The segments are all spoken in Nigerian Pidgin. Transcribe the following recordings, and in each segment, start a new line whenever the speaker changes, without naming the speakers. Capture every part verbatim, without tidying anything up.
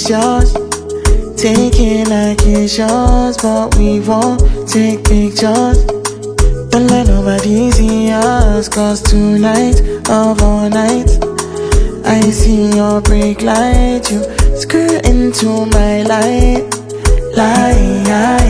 yours. Take it like it's yours, but we won't take pictures. Don't let nobody see us, cause tonight of all nights I see your brake light, you skirt into my light. Light,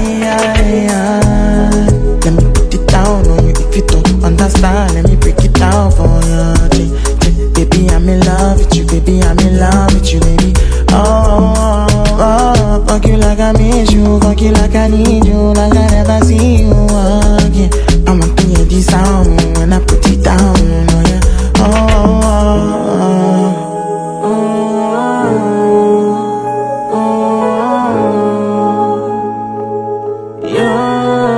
let me put it down on you if you don't understand. Let me break it down for you. Baby, I'm in love with you, baby, I'm in love with you, baby. Oh, oh, oh, fuck you like I miss you, fuck you like I need you, like I never see you again. I want to hear this sound when I put it down, oh yeah. Oh, oh, oh, oh, oh, yeah.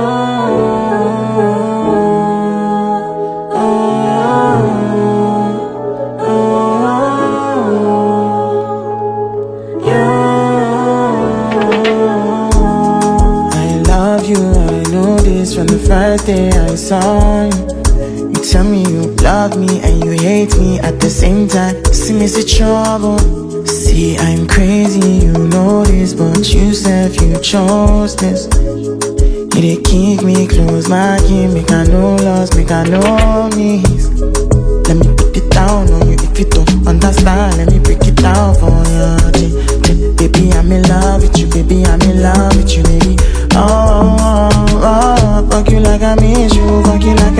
From the first day I saw you, you tell me you love me and you hate me at the same time. See me see trouble. See, I'm crazy, you know this, but you said you chose this. You did keep me close, my game, make I no loss, make I no knees. Let me put it down on you if you don't understand. Let me break it down for you. Baby, I'm in love with you, baby, I'm in love with you, baby. Oh, oh, oh, oh, fuck you like I miss you, fuck you like